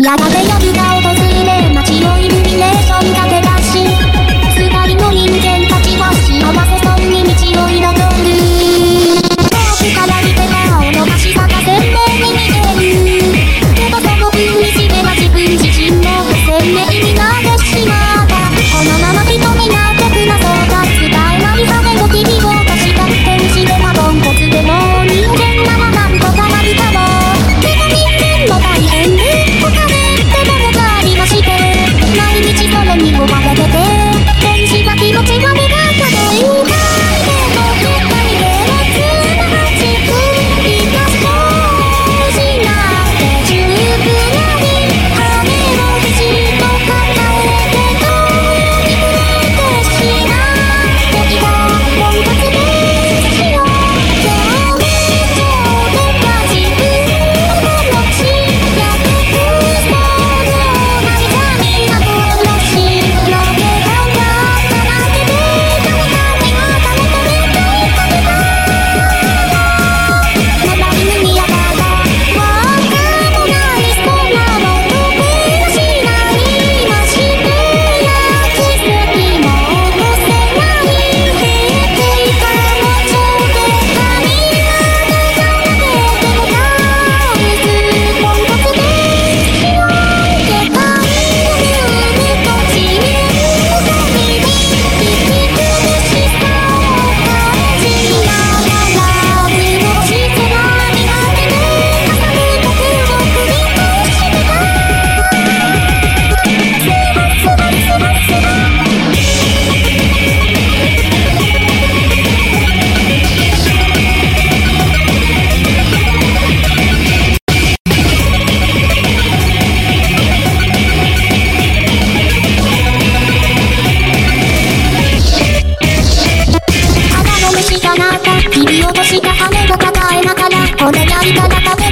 やがて夜が訪れ街をイルミネーションが照らし二人の人間たちは幸せそうに道を彩る。遠くから見て顔の足さが鮮明に見えるけどその分にしては自分自身も鮮明になってしまった。このまま人になってくなそうだ。使えない羽の君を出した天使でもポンコツでも人間ならなんとかなるかも。でも人間も大変で他でってものがありまして、毎日それに追われてて天使は気持ちが目がかでいたいでも絶対ではつながちくいたそうしなくて十分なに羽をきちっと抱えて遠に触れてしまってきたポンコツでしよう。表面上では自分の気持ちやってくそうのないじゃみなとろしのけがわっただけで誰かには誰とめたいかけたまだ犬にやがらわかもないそんなのとべなしないましてや奇跡も起こせない平定からの頂点神が出さなけてもダウスポンコツでしよう。世界の海と地面の先に息苦しさを感じながら見下ろしては見上げて挟む僕を繰り返してた。スバスバスバスバ鼻の虫が鳴った切り落とした羽を抱えながらこれやりたら食べ